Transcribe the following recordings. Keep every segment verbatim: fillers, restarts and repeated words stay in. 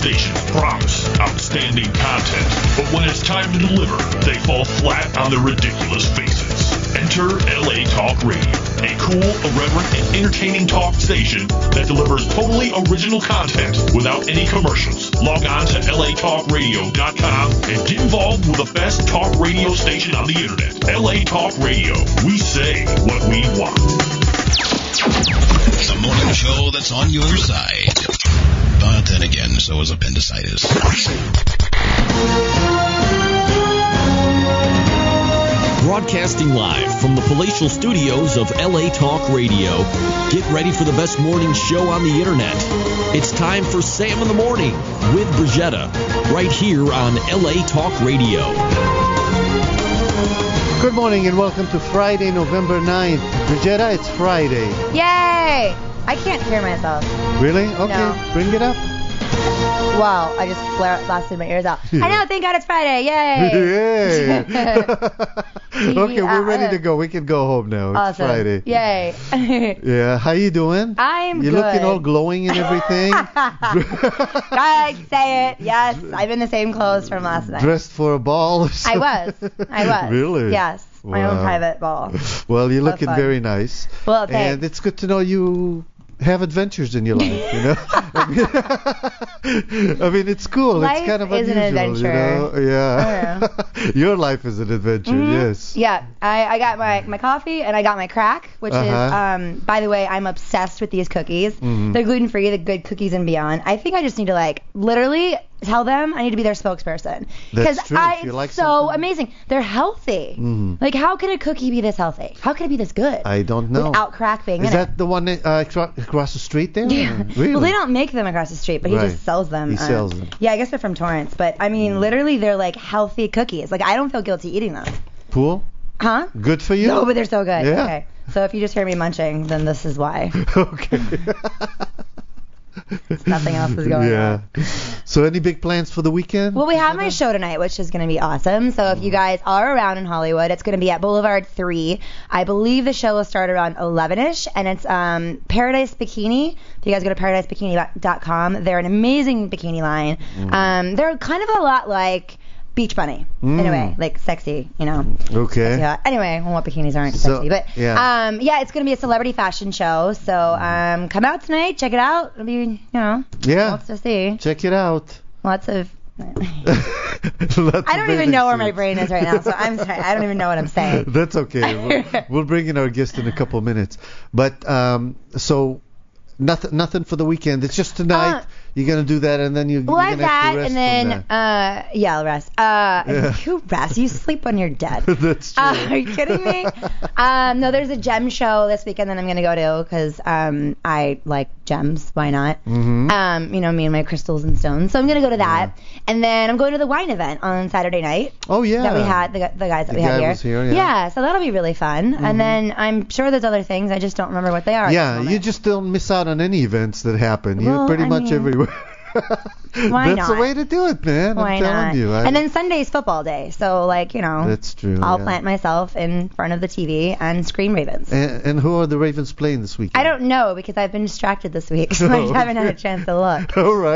stations promise outstanding content, but when it's time to deliver, they fall flat on their ridiculous faces. Enter L A Talk Radio, a cool, irreverent, and entertaining talk station that delivers totally original content without any commercials. Log on to L A talk radio dot com and get involved with the best talk radio station on the internet. L A Talk Radio. We say what we want. The morning show that's on your side. But then again, so is appendicitis. Broadcasting live from the palatial studios of L A Talk Radio. Get ready for the best morning show on the internet. It's time for Sam in the Morning with Brigetta, right here on L A Talk Radio. Good morning and welcome to Friday, November ninth. Brigetta, it's Friday. Yay! I can't hear myself. Really? Okay, No. bring it up. Wow, I just flare blasted my ears out. I know, thank God it's Friday. Yay! Yay! Okay, we're ready to go. We can go home now. It's Awesome. Friday. Yay. Yeah, how you doing? I'm You're good. looking all glowing and everything. I say it. Yes, I'm in the same clothes from last night. Dressed for a ball? Or I was. I was. Really? Yes. My own Wow. private ball. Well, you're Have looking fun. very nice. Well, thanks. And it's good to know you have adventures in your life, you know? I mean, it's cool. Life it's kind of is an unusual, you know? adventure. Yeah. Your life is an adventure, Mhm. yes. Yeah, I, I got my, my coffee and I got my crack, which Uh-huh. is, um, by the way, I'm obsessed with these cookies. Mhm. They're gluten-free, the good cookies and beyond. I think I just need to, like, literally tell them I need to be their spokesperson. That's true. I, If you it's like so something. amazing. They're healthy. Mhm. Like, how can a cookie be this healthy? How can it be this good? I don't know. Without crack being Is in that it. the one uh, acro- across the street there? Yeah. Really? Well, they don't make them across the street, but he Right. just sells them. He uh, sells them. Yeah, I guess they're from Torrance. But, I mean, literally, they're, like, healthy cookies. Like, I don't feel guilty eating them. Cool. Huh? Good for you? No, but they're so good. Yeah. Okay. So if you just hear me munching, then this is why. Okay. Nothing else is going yeah. on. So any big plans for the weekend? Well, we have my show tonight, which is going to be awesome. So if you guys are around in Hollywood, it's going to be at Boulevard three. I believe the show will start around eleven-ish, and it's um, Paradise Bikini. If you guys go to paradise bikini dot com, they're an amazing bikini line. Mm. Um, they're kind of a lot like Beach Bunny in a Mm. way, like sexy, you know. Okay. Yeah. Anyway, well, what bikinis aren't So, sexy, but yeah. um, yeah, it's gonna be a celebrity fashion show. So um, come out tonight, check it out. It'll be, you know, Yeah. lots to see. Check it out. Lots of. Lots I don't of even know where my bathing brain is right now, so I'm sorry. I don't even know what I'm saying. suits. That's okay. We'll, we'll bring in our guest in a couple of minutes. But um, so nothing, nothing for the weekend. It's just tonight. Uh, You're gonna do that, and then you, Well, you're I have gonna have that, to rest and then from that. uh, yeah, I'll rest. Uh, Yeah. you rest. You sleep when you're dead. That's true. Uh, are you kidding me? um, no, there's a gem show this weekend that I'm gonna go to because um, I like gems. Why not? Mhm. Um, you know, me and my crystals and stones. So I'm gonna go to that, and then I'm going to the wine event on Saturday night. Oh yeah. That we had the, gu- the guys that The we had guy here. was here, yeah. so that'll be really fun. Mhm. And then I'm sure there's other things. I just don't remember what they are. at this Yeah, moment. you just don't miss out on any events that happen. You're Well, pretty I much mean, everywhere. why That's the not? way to do it, man. Why I'm telling not? you. I- And then Sunday's football day, so like you know, That's true. I'll yeah. plant myself in front of the T V and scream Ravens. And, and who are the Ravens playing this weekend? I don't know because I've been distracted this week, so I haven't had a chance to look. All right.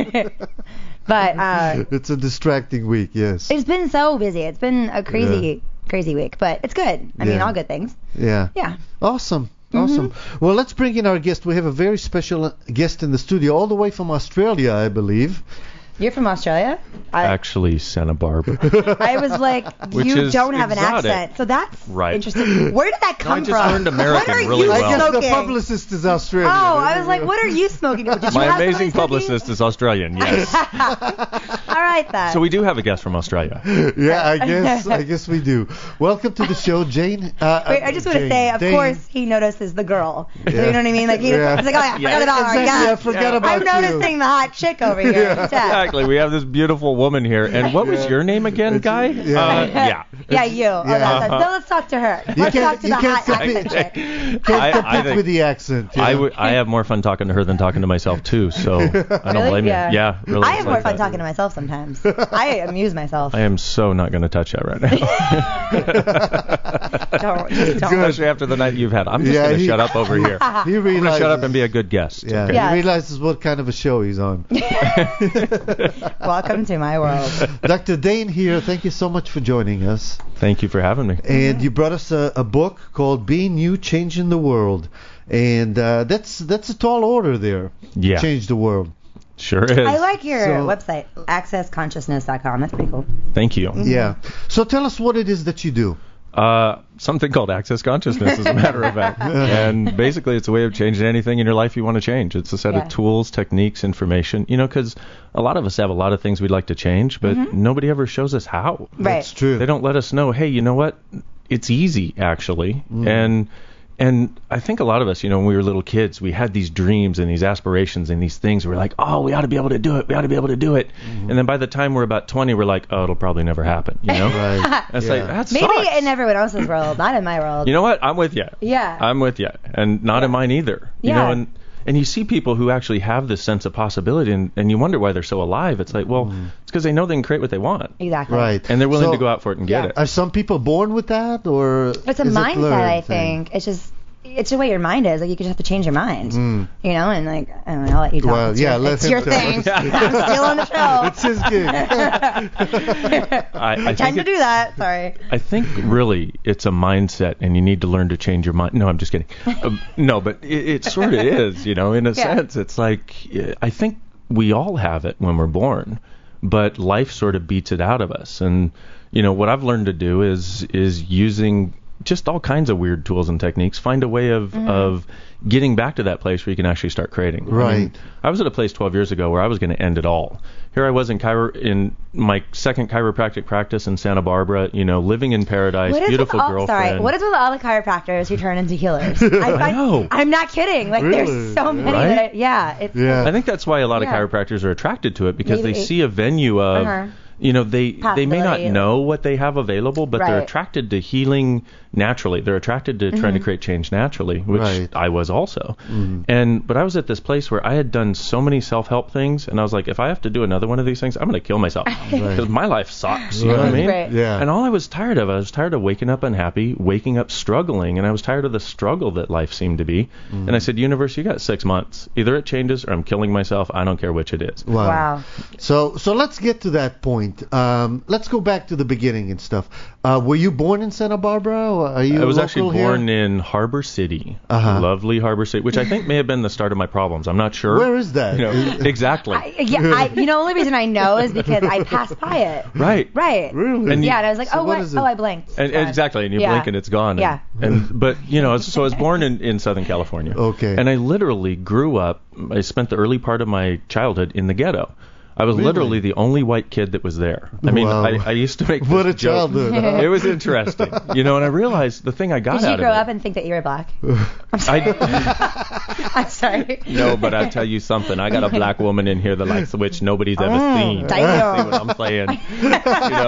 But uh, It's a distracting week, yes. it's been so busy. It's been a crazy, crazy week, but it's good. I mean, Yeah. all good things. Yeah. Yeah. Awesome. Awesome. Well, let's bring in our guest. We have a very special guest in the studio, all the way from Australia, I believe. You're from Australia? I, Actually, Santa Barbara. I was like, Which you is don't have an exotic. accent, so that's Right. interesting. Where did that No, come I just from? learned American what are really you well. I guess smoking? the publicist is Australian. Oh, I was like, what are you smoking? Did you My have amazing somebody publicist is Australian, yes. All right then. So we do have a guest from Australia. Yeah, I guess I guess we do. Welcome to the show, Jane. Uh, Wait, I just want to Jane. say, of Dane. course, he notices the girl. Yeah. You know what I mean? Like, he, Yeah. he's like, oh, yeah, I Yeah. forgot about her. Exactly, Yeah. I forgot Yeah. about I'm you. noticing the hot chick over here. Yeah. Yeah. exactly. We have this beautiful woman here. And what was your name again, Guy? yeah. Uh, yeah. Yeah, you. Oh, Yeah. that's, so let's talk to her. Let's can't- talk to you the can't hot compete. accent chick. Can't I- I compete think- with the accent. you I, know? w- I have more fun talking to her than talking to myself, too. So I don't Really? blame Yeah. you. Yeah, really. I it's have like more fun that. talking to myself sometimes. I amuse myself. I am so not going to touch that right now. Don't, just don't. Especially after the night you've had. I'm just Yeah, going to he- shut up over here. he I'm going to realizes, shut up and be a good guest. yeah, okay? Yeah. he realizes what kind of a show he's on. Welcome to my world. Doctor Dane here. Thank you so much for joining us. Thank you for having me. And you brought us a, a book called "Being You, Changing the World," and uh, that's that's a tall order there. Yeah. Change the world. Sure is. I like your So- website, access consciousness dot com. That's pretty cool. Thank you. Yeah. So tell us what it is that you do. Uh, something called Access Consciousness, as a matter of fact. And basically, it's a way of changing anything in your life you want to change. It's a set Yeah. of tools, techniques, information. You know, because a lot of us have a lot of things we'd like to change, but nobody ever shows us how. Right. That's true. They don't let us know, hey, you know what? It's easy, actually. And and I think a lot of us, you know, when we were little kids, we had these dreams and these aspirations and these things. We're like, oh, we ought to be able to do it. We ought to be able to do it. And then by the time we're about twenty, we're like, oh, it'll probably never happen. You know? Right. It's Yeah. like, that Maybe sucks. in everyone else's world, not in my world. You know what? I'm with you. Yeah. I'm with you, and not in mine either. You Yeah. know, and and you see people who actually have this sense of possibility, and, and you wonder why they're so alive. It's like, well, it's because they know they can create what they want, Exactly. Right. and they're willing So, to go out for it and get Yeah. it. Are some people born with that, or It's a is it mindset, learned I thing? think. It's just, it's the way your mind is. Like, you just have to change your mind. Mm. You know, and like, I don't know, I'll let you talk. Well, it's yeah, your, let it's him your tell thing. us. I'm still on the show. It's his gig. I, I Time think to it- do that. Sorry. I think really it's a mindset, and you need to learn to change your mind. No, I'm just kidding. Um, no, but it, it sort of is, you know, in a Yeah. sense. It's like, uh, I think we all have it when we're born, but life sort of beats it out of us. And, you know, what I've learned to do is is using just all kinds of weird tools and techniques, find a way of, of getting back to that place where you can actually start creating. I mean, Right. I was at a place twelve years ago where I was going to end it all. Here I was in chiro- in my second chiropractic practice in Santa Barbara, you know, living in paradise, What is beautiful with all, girlfriend. Sorry, what is with all the chiropractors who turn into healers? I, I know. I'm not kidding. Like, Really? there's so many Right? that I, yeah. It's, Yeah. I think that's why a lot of Yeah. chiropractors are attracted to it, because Maybe- they see a venue of, Uh-huh. you know, they they may not Possibility. know what they have available, but they're Right. attracted to healing naturally. They're attracted to trying to create change naturally, which Right. I was also. And but I was at this place where I had done so many self-help things, and I was like, if I have to do another one of these things, I'm going to kill myself because my life sucks. You know what I Right. mean? Right. Yeah. And all I was tired of, I was tired of waking up unhappy, waking up struggling, and I was tired of the struggle that life seemed to be. And I said, universe, you got six months. Either it changes or I'm killing myself. I don't care which it is. Wow. Wow. So so let's get to that point. Um, let's go back to the beginning and stuff. Uh, were you born in Santa Barbara? Or are you I was local actually here? born in Harbor City, Uh-huh. lovely Harbor City, which I think may have been the start of my problems. I'm not sure. Where is that? You know, exactly. I, yeah, I, you know, the only reason I know is because I passed by it. Right. Right. Really? And you- Yeah, and I was like, So oh, what what? is it? Oh, I blinked. And, Gone. exactly, and you Yeah. blink and it's gone. And, Yeah. And but you know, so I was born in, in Southern California. Okay. And I literally grew up. I spent the early part of my childhood in the ghetto. I was Really? literally the only white kid that was there. I mean, Wow. I, I used to make this What a joke. childhood. huh? It was interesting, you know. And I realized the thing I got Did you out grow of it. up and think that you were black? I'm sorry. I, I'm sorry. No, but I'll tell you something. I got a black woman in here that likes the witch nobody's ever Mm, seen. damn. See what I'm saying? You know,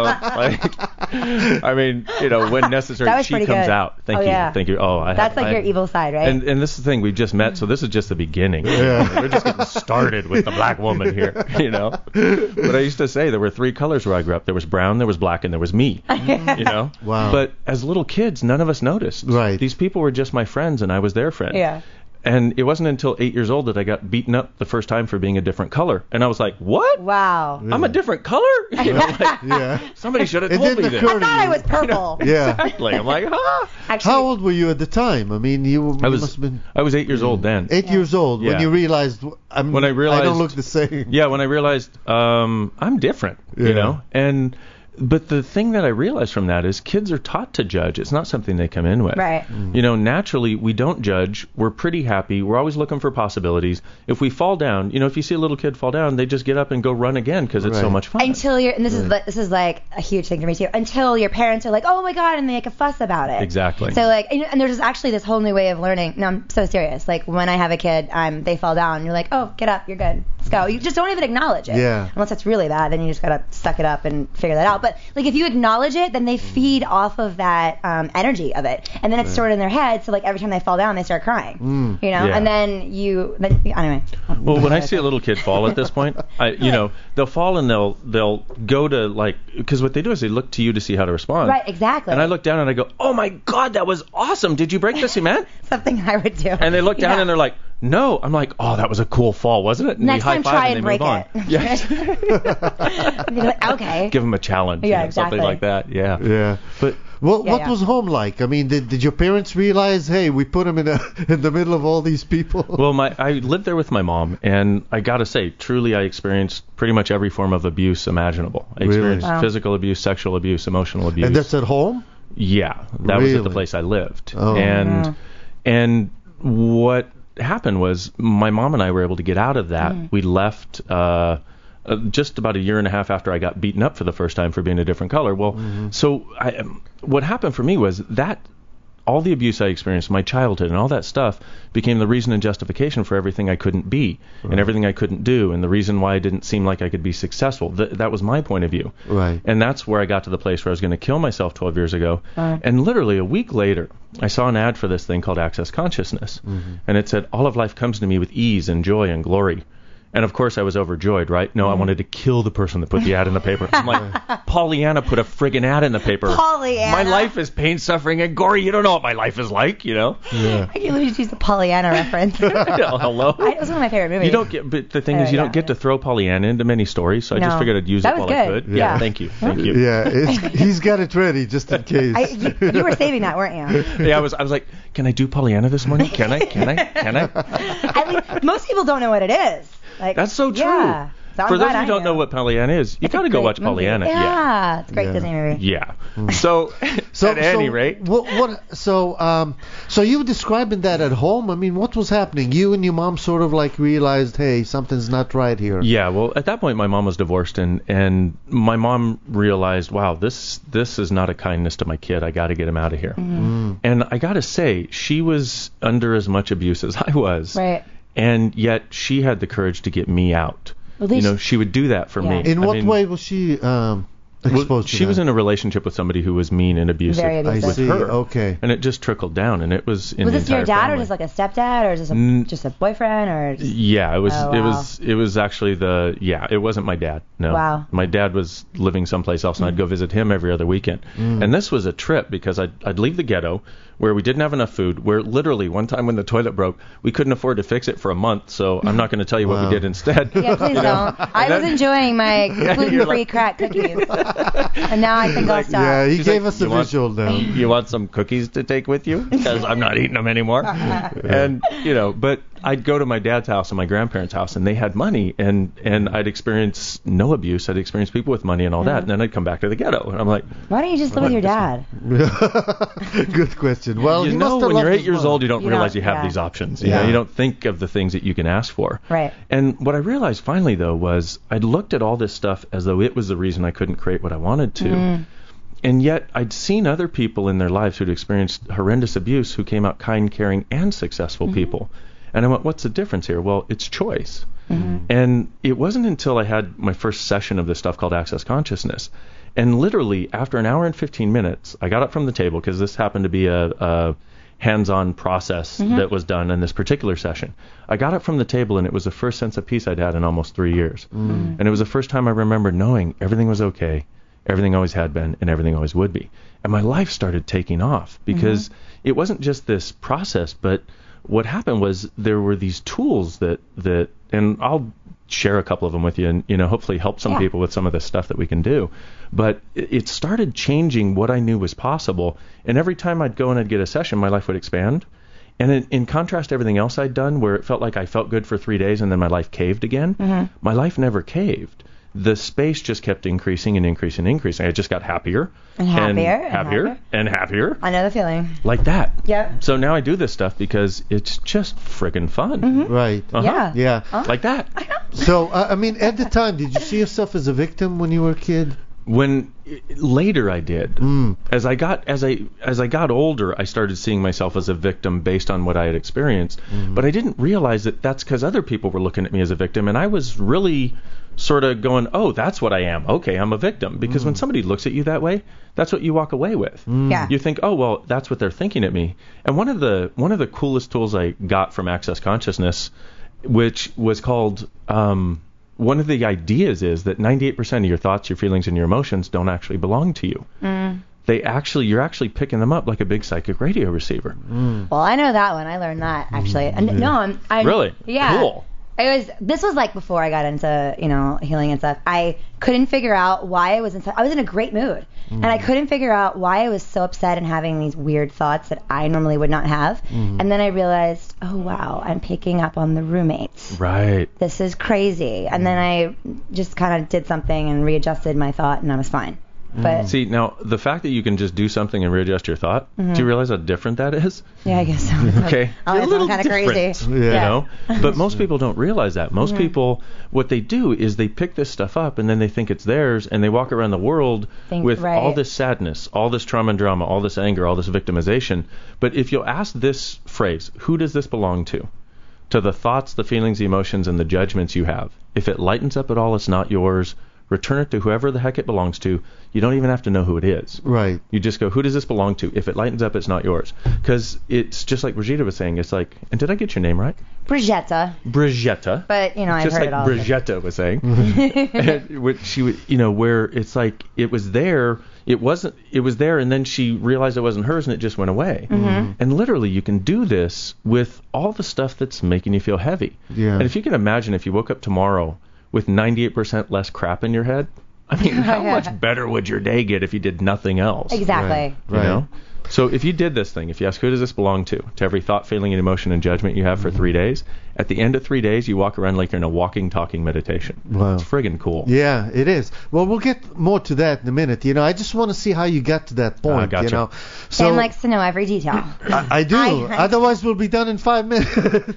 like, I mean, you know, when necessary, That was she pretty comes good. out. Thank Oh, you, yeah. thank you. Oh, I That's have, like I, your evil side, right? And and this is the thing, we've just met, so this is just the beginning. Yeah. We're just getting started with the black woman here, you know. But I used to say there were three colors where I grew up. There was brown, there was black, and there was me. You know. Wow. But as little kids, none of us noticed. Right. These people were just my friends, and I was their friend. Yeah. And it wasn't until eight years old that I got beaten up the first time for being a different color. And I was like, what? Wow. I'm a different color? You know, like, Yeah. somebody should have It told me didn't this. occur I thought I was purple. Yeah. Exactly. I'm like, ah. Actually, How old were you at the time? I mean, you, you I was must have been I was eight years old then. eight years old when Yeah. you realized I'm, When I I realized- don't look the same. Yeah, when I realized um, I'm different, Yeah. you know, and but the thing that I realized from that is kids are taught to judge. It's not something they come in with. Right. Mm. You know, naturally, we don't judge. We're pretty happy. We're always looking for possibilities. If we fall down, you know, if you see a little kid fall down, they just get up and go run again because it's so Right. much fun. Until you're, and this is li- this is like a huge thing for me too. Until your parents are like, oh my god, and they make a fuss about it. Exactly. So like, and, and there's actually this whole new way of learning. No, I'm so serious. Like when I have a kid, um, they fall down, you're like, oh, get up, you're good, let's go. You just don't even acknowledge it. Yeah. Unless it's really bad, then you just gotta suck it up and figure that out. But like if you acknowledge it, then they feed off of that um, energy of it, and then it's stored in their head. So like every time they fall down, they start crying. Mm. You know, Yeah. and then you, then anyway. Well, when I see a little kid fall at this point, I, you know, they'll fall and they'll they'll go to like, because what they do is they look to you to see how to respond. Right, exactly. And I look down and I go, oh my God, that was awesome. Did you break the cement? Something I would do. And they look down Yeah. and they're like, no. I'm like, oh, that was a cool fall, wasn't it? And Next we time, high-five try and and they break move on. it. Yeah. You'd be like, okay. Give them a challenge. Yeah, you know, Something exactly. like that. Yeah. Yeah. But Well, Yeah, what yeah. was home like? I mean, did, did your parents realize, hey, we put him in a in the middle of all these people? Well, my I lived there with my mom, and I gotta say, truly, I experienced pretty much every form of abuse imaginable. I Really? experienced Wow. physical abuse, sexual abuse, emotional abuse. And that's at home? Yeah, that was at the Really? place I lived. Oh. And Wow. and what happened was my mom and I were able to get out of that. Mm-hmm. We left uh, uh, just about a year and a half after I got beaten up for the first time for being a different color. Well, Mm-hmm. so I, um, what happened for me was that all the abuse I experienced, my childhood and all that stuff became the reason and justification for everything I couldn't be and everything I couldn't do and the reason why I didn't seem like I could be successful. Th- that was my point of view. Right. And that's where I got to the place where I was going to kill myself twelve years ago. And literally a week later, I saw an ad for this thing called Access Consciousness. And it said, all of life comes to me with ease and joy and glory. And of course I was overjoyed, right? No, I wanted to kill the person that put the ad in the paper. I'm like, Pollyanna put a friggin' ad in the paper. Pollyanna. My life is pain, suffering, and gory. You don't know what my life is like, you know? Yeah. I can literally just use the Pollyanna reference. Hello? I, it was one of my favorite movies. You don't get, but the thing Uh, is, you yeah, don't get to throw Pollyanna into many stories, so I just No. figured I'd use That it was while I good. could. Yeah. Thank you, thank you. Yeah, it's, he's got it ready just in case. I, you, you were saving that, weren't you? Yeah, I was, I was like, can I do Pollyanna this morning? Can I? Can I? Can I? At least, most people don't know what it is. Like, That's so true. Yeah. So I'm For those glad of you I who don't know know what Pollyanna is, you It's a got to go great watch movie. Pollyanna. Yeah, it's a great Yeah. Disney movie. Yeah. So, So, at any so rate, what, what? So, um, so you were describing that at home. I mean, what was happening? You and your mom sort of like realized, hey, something's not right here. yeah. Well, at that point, my mom was divorced, and and my mom realized, wow, this this is not a kindness to my kid. I got to get him out of here. Mm. And I got to say, she was under as much abuse as I was. Right. And yet she had the courage to get me out. Well, they you know, sh- she would do that for Yeah. me. In I what mean, way was she um, well, exposed to she that? was in a relationship with somebody who was mean and abusive, Very I abusive. with see. her. Okay. And it just trickled down, and it was in Was the this your entire dad, family. or just like a stepdad, or just a Mm. just a boyfriend, or just, Yeah, it was. Oh, It wow. was. It was actually the. Yeah, it wasn't my dad. No. Wow. My dad was living someplace else, and I'd go visit him every other weekend. And this was a trip because I'd I'd leave the ghetto where we didn't have enough food. Where literally one time when the toilet broke, we couldn't afford to fix it for a month. So I'm not going to tell you what Wow. we did instead. Yeah, please You know? don't. I was then- enjoying my you're gluten-free like- crack cookies, and now I think I'll stop. Yeah, he She's gave like, us a "You want- visual now. You want some cookies to take with you? Because I'm not eating them anymore. And you know, but I'd go to my dad's house and my grandparents' house, and they had money, and and I'd experience no abuse. I'd experience people with money and all that, and then I'd come back to the ghetto, and I'm like, Why don't you just live with your dad? Good question. Well, you he know, must have when you're loved eight his years mom. old, you don't You realize don't- you have yeah. these options. You Yeah. know, you don't think of the things that you can ask for. Right. And what I realized finally, though, was I'd looked at all this stuff as though it was the reason I couldn't create what I wanted to. Mm. And yet I'd seen other people in their lives who'd experienced horrendous abuse who came out kind, caring, and successful Mm-hmm. people. And I went, what's the difference here? Well, it's choice. Mm-hmm. And it wasn't until I had my first session of this stuff called Access Consciousness. And literally, after an hour and fifteen minutes, I got up from the table, because this happened to be a, a hands-on process Mm-hmm. that was done in this particular session. I got up from the table, and it was the first sense of peace I'd had in almost three years. Mm. And it was the first time I remember knowing everything was okay, everything always had been, and everything always would be. And my life started taking off, because Mm-hmm. it wasn't just this process, but what happened was there were these tools that, that and I'll share a couple of them with you, and you know, hopefully help some Yeah. people with some of this stuff that we can do. But it, it started changing what I knew was possible, and every time I'd go and I'd get a session, my life would expand. And in, in contrast to everything else I'd done, where it felt like I felt good for three days and then my life caved again, Mm-hmm. my life never caved. the space just kept increasing and increasing and increasing. I just got happier And happier, and and happier happier. and happier. I know the feeling. Like that. Yep. So now I do this stuff because it's just friggin' fun. Mm-hmm. Right. Uh-huh. Yeah. Yeah. Huh? Like that. So, uh, I mean, at the time, did you see yourself as a victim when you were a kid? When later I did. Mm. As I got as I as I got older, I started seeing myself as a victim based on what I had experienced. Mm. But I didn't realize that that's because other people were looking at me as a victim, and I was really sort of going, "Oh, that's what I am. Okay, I'm a victim." Because when somebody looks at you that way, that's what you walk away with. Yeah. You think, "Oh, well, that's what they're thinking at me." And one of the one of the coolest tools I got from Access Consciousness, which was called um, one of the ideas is that ninety-eight percent of your thoughts, your feelings, and your emotions don't actually belong to you. Mm. They actually, you're actually picking them up like a big psychic radio receiver. Well, I know that one. I learned that actually. And no, I'm, I'm Really? Yeah. Cool. It was. This was like before I got into you know healing and stuff. I couldn't figure out why I was in. I was in a great mood, and I couldn't figure out why I was so upset and having these weird thoughts that I normally would not have. And then I realized, oh wow, I'm picking up on the roommates. Right. This is crazy. And then I just kind of did something and readjusted my thought, and I was fine. But See, now, the fact that you can just do something and readjust your thought, do you realize how different that is? yeah, I guess so. Okay. Oh, You're a it's little kind of crazy. different, Yeah. You know? But most people don't realize that. Most people, what they do is they pick this stuff up and then they think it's theirs and they walk around the world Think- with right. all this sadness, all this trauma and drama, all this anger, all this victimization. But if you'll ask this phrase, who does this belong to? To the thoughts, the feelings, the emotions, and the judgments you have. If it lightens up at all, it's not yours. Return it to whoever the heck it belongs to. You don't even have to know who it is. Right. You just go, who does this belong to? If it lightens up, it's not yours. Because it's just like Brigitte was saying. It's like, and did I get your name right? Brigitta. Brigitte. But, you know, I've Just heard like it all. Brigitte was saying. And what she, would- you know, where it's like it was there, it wasn't, it was there, and then she realized it wasn't hers, and it just went away. Mm-hmm. And literally, you can do this with all the stuff that's making you feel heavy. Yeah. And if you can imagine, if you woke up tomorrow with ninety-eight percent less crap in your head, I mean, how much better would your day get if you did nothing else? Exactly. You know? So if you did this thing, if you ask who does this belong to, to every thought, feeling, and emotion and judgment you have for three days, at the end of three days, you walk around like you're in a walking, talking meditation. Wow. It's friggin' cool. Yeah, it is. Well, we'll get more to that in a minute. You know, I just want to see how you got to that point. Ah, gotcha. You know, so Sam likes to know every detail. I, I do. I- I- Otherwise, we'll be done in five minutes.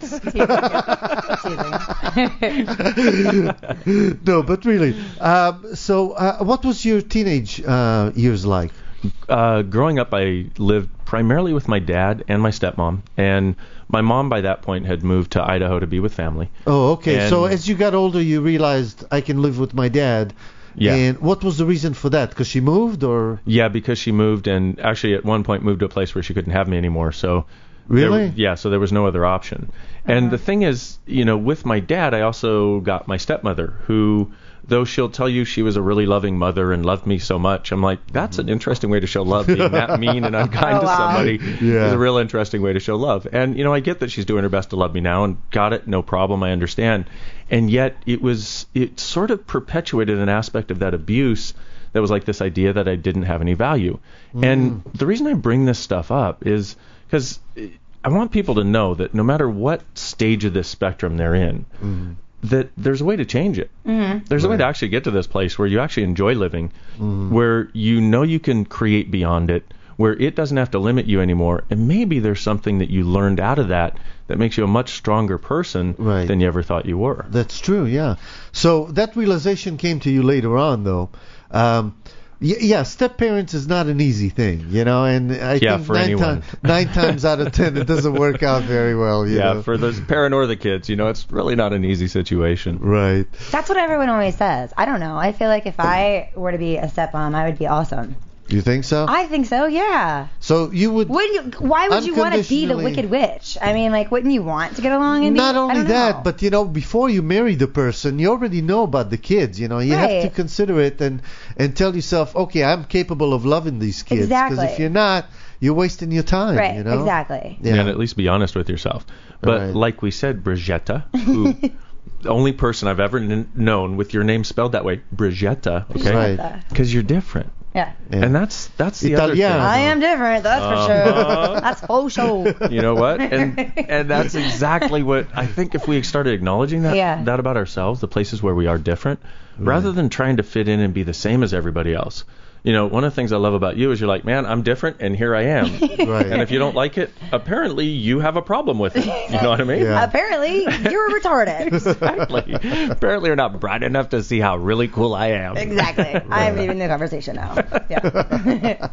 No, but really. Um, so, uh, what was your teenage uh, years like? Uh, growing up, I lived primarily with my dad and my stepmom, and my mom by that point had moved to Idaho to be with family. Oh, okay. And- So, as you got older, you realized I can live with my dad. Yeah. And what was the reason for that? Because she moved, or Yeah, because she moved, and actually at one point moved to a place where she couldn't have me anymore. So Really? there- yeah, so there was no other option. And the thing is, you know, with my dad, I also got my stepmother, who, though she'll tell you she was a really loving mother and loved me so much, I'm like, that's an interesting way to show love. Being that mean and unkind Oh, to wow. somebody Yeah. is a real interesting way to show love. And, you know, I get that she's doing her best to love me now, and got it, no problem, I understand. And yet it was, it sort of perpetuated an aspect of that abuse that was like this idea that I didn't have any value. And the reason I bring this stuff up is because I want people to know that no matter what stage of this spectrum they're in, that there's a way to change it. Mm-hmm. There's a way to actually get to this place where you actually enjoy living, where you know you can create beyond it, where it doesn't have to limit you anymore, and maybe there's something that you learned out of that that makes you a much stronger person Right. than you ever thought you were. That's true, yeah. So that realization came to you later on, though. Um, y- yeah, step parents is not an easy thing, you know, and I Yeah, think for nine, anyone. ti- nine times out of ten it doesn't work out very well, you Yeah, know. for the parent or the kids, you know, it's really not an easy situation. Right. That's what everyone always says. I don't know. I feel like if I were to be a stepmom, I would be awesome. You think so? I think so, yeah. so you would Would you? Why would you want to be the Unconditionally- Wicked Witch? I mean, like, wouldn't you want to get along and be? not I only don't that, know. but you know, before you marry the person, you already know about the kids. You know, you have to Right. consider it and and tell yourself, okay, I'm capable of loving these kids. Exactly. if you're not, you're wasting your time. right, You know. exactly. Yeah. And at least be honest with yourself. But Right. like we said, Brigitte, who the only person I've ever kn- known with your name spelled that way, Brigitte, okay? Right. Because you're different. Yeah. And that's that's the other Italiano. thing. I am different, that's for sure. That's for sure. You know what? And and that's exactly what I think if we started acknowledging that Yeah. that about ourselves, the places where we are different, rather than trying to fit in and be the same as everybody else. You know, one of the things I love about you is you're like, man, I'm different, and here I am. Right. And if you don't like it, apparently you have a problem with it. You know what I mean? Yeah. Apparently, you're retarded. Exactly. Apparently you're not bright enough to see how really cool I am. Exactly. I am leaving the conversation now. Yeah.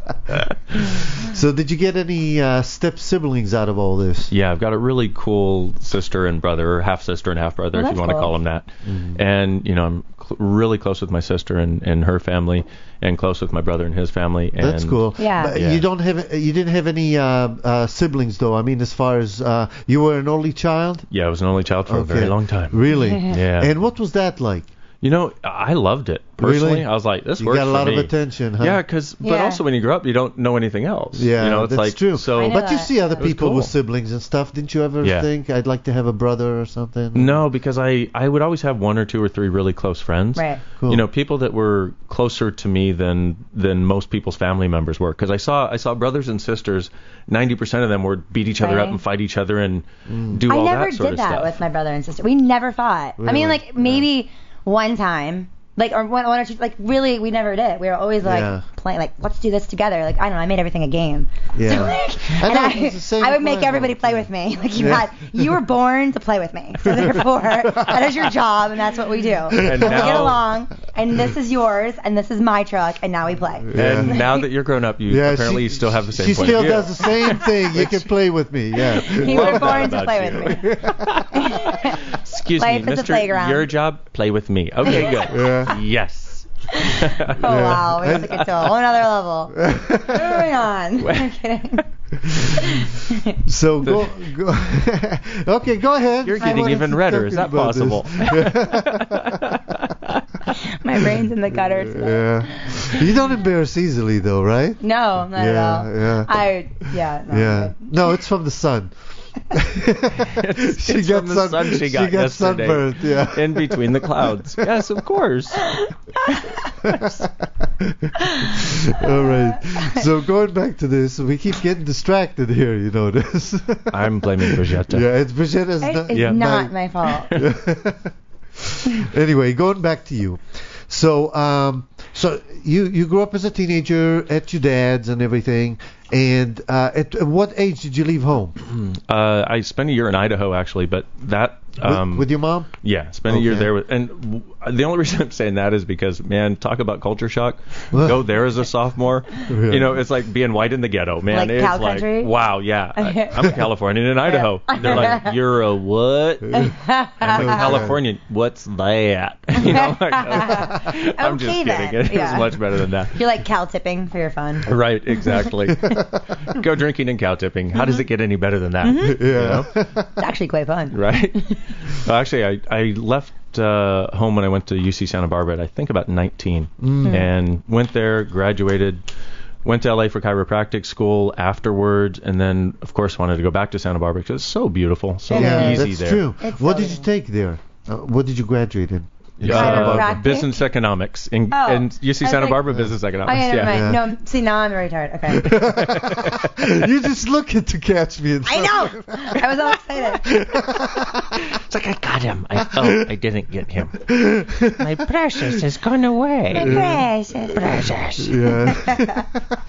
So did you get any uh, step siblings out of all this? Yeah, I've got a really cool sister and brother, or half sister and half brother, Well, if you that's want to cool. call them that. And, you know, I'm cl- really close with my sister and, and her family, and close with my brother and his family. And That's cool. Yeah. But Yeah. you don't have you didn't have any uh, uh, siblings though. I mean, as far as uh, you were an only child. Yeah, I was an only child for a very long time. Really? Yeah. And what was that like? You know, I loved it. Personally, Really? I was like, this You works got a for lot me. of attention, huh? Yeah, because but Yeah. also when you grow up, you don't know anything else. Yeah, you know, it's that's like true. so. I know But you that. see other It was people cool. with siblings and stuff. Didn't you ever Yeah. think I'd like to have a brother or something? No, because I, I would always have one or two or three really close friends. Right. Cool. You know, people that were closer to me than than most people's family members were. Because I saw I saw brothers and sisters, ninety percent of them would beat each other Right. up and fight each other and do I all never that sort did of that stuff. with my brother and sister. We never fought. I Really? mean, like maybe one time, like or one, one or two. Like really, we never did. We were always like Yeah. playing, like let's do this together. Like I don't know. I made everything a game. Yeah. So, like, I and know, I, it's the same I would with make mine. everybody play with me. Like you Yeah. had, you were born to play with me. So therefore, that is your job, and that's what we do. And we now- get along, and this is yours, and this is my truck, and now we play. Yeah. And now that you're grown up, you Yeah, apparently she, you still have the same She point still of view. does the same thing. You can play with me. Yeah. You were Love that born to about play you. with me. Excuse Play me, for the Mister playground. Your job, play with me. Okay, good. Yeah. Yes. Oh wow, we And- took it to a whole other level. Moving on. I'm kidding. So go, go okay, go ahead. You're I getting wanted even to redder. talk Is that about this. possible? My brain's in the gutter today. Yeah. You don't embarrass easily though, right? No, not at Yeah, all. yeah. I yeah. No, Yeah. No, it's from the sun. It's, she it's got from the sun, sun she got yesterday. sunburned. Yeah. In between the clouds. Yes, of course. All right. So going back to this, we keep getting distracted here. You notice? I'm blaming Brigitte. Yeah, it's Brigitta's It- not. it's Yeah. not my fault. Anyway, going back to you. So, um, so you you grew up as a teenager at your dad's and everything. And uh, at, at what age did you leave home? Uh, I spent a year in Idaho actually, but that um, with, with your mom? yeah, spent a year Okay. there with, and w- the only reason I'm saying that is because man, talk about culture shock. What? Go there as a sophomore, Really? you know, it's like being white in the ghetto, man. Like it's cow like country? wow, yeah, I, I'm a Californian in Idaho. They're like, you're a what? I'm a Californian. What's that? You know, like, I'm just Okay, kidding. then. It Yeah. was much better than that. You're like cow tipping for your fun. Right, exactly. Go drinking and cow tipping. How does it get any better than that? Mm-hmm. You Yeah. know? It's actually quite fun. Right? Well, actually, I, I left uh, home when I went to U C Santa Barbara at I think about nineteen, Mm. and went there, graduated, went to L A for chiropractic school afterwards, and then of course wanted to go back to Santa Barbara because it's so beautiful, so Yeah, easy that's there. true. It's What so did you easy. take there? Uh, what did you graduate in? In Uh, Santa Barbara? Chiropractic? business economics in, Oh, in U C I was Santa like- Barbara business Oh, economics. yeah, never yeah. mind. Yeah. No, see, now I'm very tired. Okay. You just looking to catch me. In I know. I was all excited. It's like I got him. I oh I didn't get him. My precious has gone away. Precious. Precious. Yeah.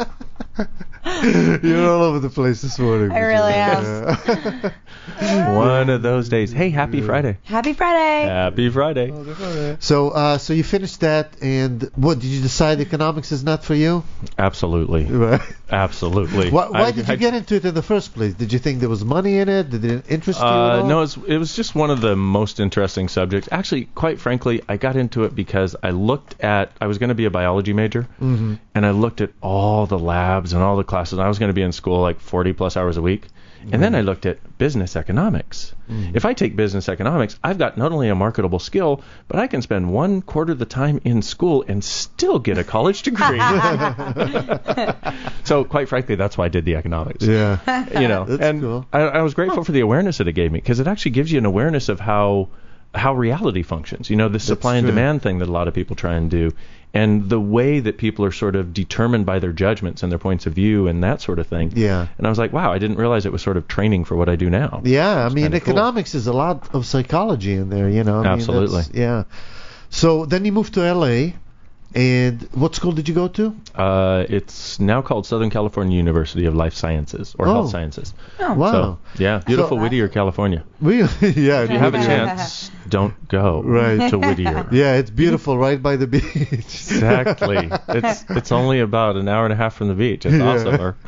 You're all over the place this morning. I really am. One of those days. Hey, happy Friday. Happy Friday. Happy Friday. So, uh, so you finished that, and what did you decide? Economics is not for you? Absolutely. Right. Absolutely. Why, why I- did you I- get into it in the first place? Did you think there was money in it? Did it interest you at Uh, all? no, it's, it was just one of the most interesting subjects. Actually, quite frankly, I got into it because I looked at, I was going to be a biology major, Mm-hmm. and I looked at all the labs and all the classes. And I was going to be in school like forty plus hours a week. And then I looked at business economics. Mm-hmm. If I take business economics, I've got not only a marketable skill, but I can spend one quarter of the time in school and still get a college degree. So, quite frankly, that's why I did the economics. Yeah. You know, That's and cool. I, I was grateful for the awareness that it gave me because it actually gives you an awareness of how how reality functions. You know, the supply and true. demand thing that a lot of people try and do. and the way that people are sort of determined by their judgments and their points of view and that sort of thing. Yeah. And I was like, wow, I didn't realize it was sort of training for what I do now. Yeah, I mean, kinda cool. economics is a lot of psychology in there, you know. I mean, Absolutely. that's- yeah. So then you moved to L A, and what school did you go to? Uh, it's now called Southern California University of Life Sciences or Oh. Health Sciences. Wow. So, yeah, beautiful So- Whittier, California. We, yeah, If you have a chance, don't go Right. to Whittier. Yeah, it's beautiful right by the beach. Exactly. It's it's only about an hour and a half from the beach. It's Yeah. awesome. Or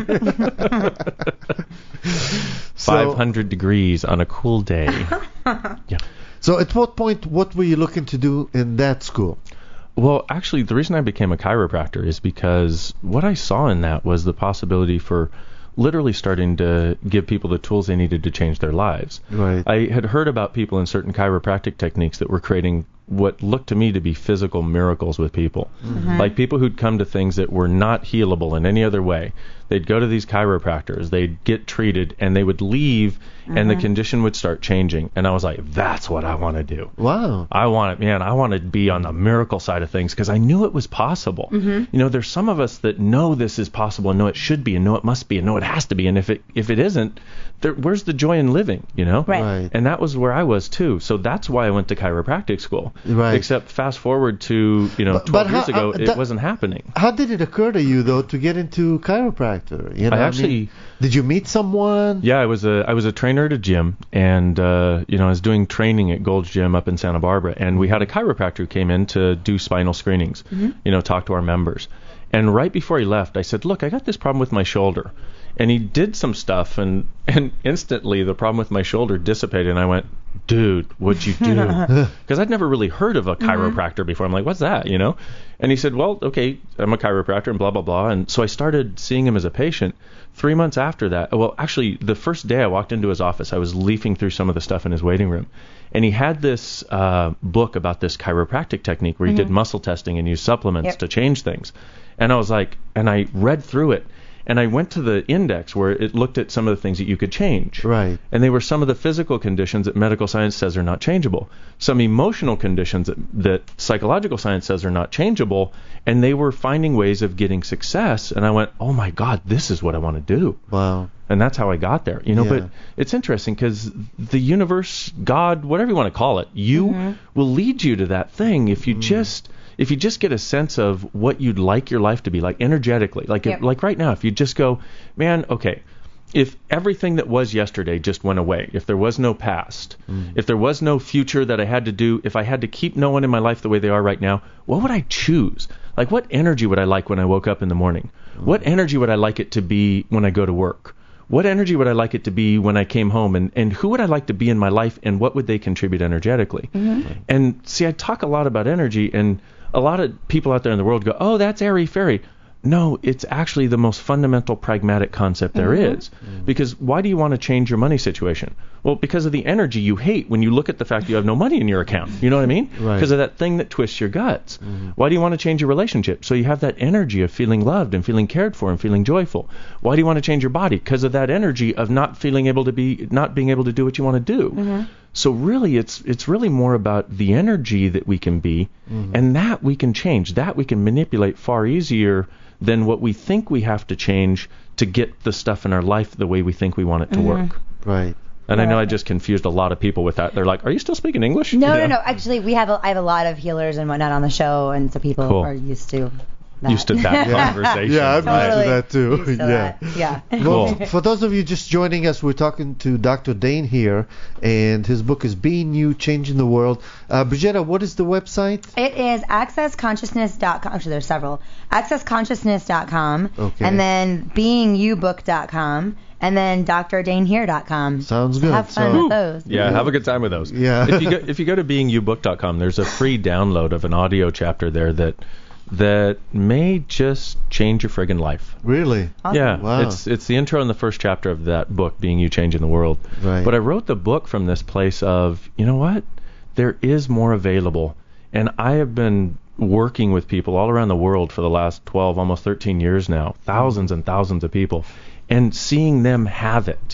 So- five hundred degrees on a cool day. Yeah. So at what point, what were you looking to do in that school? Well, actually, the reason I became a chiropractor is because what I saw in that was the possibility for literally starting to give people the tools they needed to change their lives. Right. I had heard about people in certain chiropractic techniques that were creating what looked to me to be physical miracles with people. Mm-hmm. Like people who'd come to things that were not healable in any other way. They'd go to these chiropractors, they'd get treated, and they would leave, and the condition would start changing. And I was like, that's what I want to do. Wow. I want it, man. I want to be on the miracle side of things because I knew it was possible. You know, there's some of us that know this is possible and know it should be and know it must be and know it has to be. And if it if it isn't, there, where's the joy in living? You know, Right. Right. And that was where I was too. So that's why I went to chiropractic school. Right. Except fast forward to you know But- twelve but years how- ago, uh, it that- wasn't happening. How did it occur to you though to get into chiropractor? You know, I mean, actually- did you meet someone? Yeah, I was a I was a trainer at a gym, and uh, you know I was doing training at Gold's Gym up in Santa Barbara, and we had a chiropractor who came in to do spinal screenings, you know, talk to our members. And right before he left, I said, "Look, I got this problem with my shoulder," and he did some stuff, and and instantly the problem with my shoulder dissipated, and I went, "Dude, what'd you do?" Because I'd never really heard of a chiropractor before. I'm like, "What's that?" You know? And he said, "Well, okay, I'm a chiropractor," and blah blah blah. And so I started seeing him as a patient. Three months after that, well, actually, the first day I walked into his office, I was leafing through some of the stuff in his waiting room, and he had this uh, book about this chiropractic technique where he did muscle testing and used supplements Yep. to change things. And I was like, and I read through it, and I went to the index where it looked at some of the things that you could change. Right. And they were some of the physical conditions that medical science says are not changeable, some emotional conditions that, that psychological science says are not changeable, and they were finding ways of getting success. And I went, oh my God, this is what I want to do. Wow. And that's how I got there, you know. Yeah. But it's interesting because the universe, God, whatever you want to call it, you will lead you to that thing if you just if you just get a sense of what you'd like your life to be like energetically. Like Yep. if, like right now, if you just go, man, okay, if everything that was yesterday just went away, if there was no past, if there was no future that I had to do, if I had to keep no one in my life the way they are right now, what would I choose? Like what energy would I like when I woke up in the morning? What energy would I like it to be when I go to work? What energy would I like it to be when I came home? And, and who would I like to be in my life, and what would they contribute energetically? And see, I talk a lot about energy, and a lot of people out there in the world go, oh, that's airy-fairy. No, it's actually the most fundamental pragmatic concept there is. Because why do you want to change your money situation? Well, because of the energy you hate when you look at the fact you have no money in your account. You know what I mean? Right. Because of that thing that twists your guts. Why do you want to change your relationship? So you have that energy of feeling loved and feeling cared for and feeling joyful. Why do you want to change your body? Because of that energy of not feeling able to be, not being able to do what you want to do. So really, it's it's really more about the energy that we can be, and that we can change, that we can manipulate far easier than what we think we have to change to get the stuff in our life the way we think we want it to work. Right. And I know I just confused a lot of people with that. They're like, "Are you still speaking English?" No, You no, know? no. Actually, we have a, I have a lot of healers and whatnot on the show, and so people Cool. are used to that. Used to that conversation. Yeah, I'm right? used to that too. Used to Yeah. that. Yeah. Well, Cool. for those of you just joining us, we're talking to Doctor Dane here, and his book is Being You, Changing the World. Uh, Brigitta, what is the website? It is access consciousness dot com. Actually, there's several. access consciousness dot com. Okay. And then being you book dot com. And then d r dane here dot com. Sounds So good. have fun So- with those. Yeah, have a good time with those. Yeah. if you go if you go to being you book dot com, there's a free download of an audio chapter there that that may just change your friggin' life. Really? Awesome. Yeah, Wow. it's it's the intro in the first chapter of that book, Being You, Changing the World. Right. But I wrote the book from this place of, you know what? There is more available. And I have been working with people all around the world for the last twelve, almost thirteen years now, thousands and thousands of people, and seeing them have it.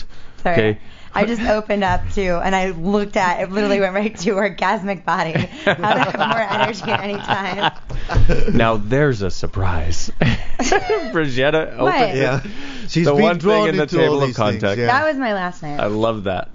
Sorry. Okay. I just opened up too, and I looked at it. Literally went right to orgasmic body. How to have more energy at any time. Now there's a surprise. Brigetta What? opened Yeah. She's the been one drawn thing in the into all table of these things, context. yeah. That was my last night. I love that.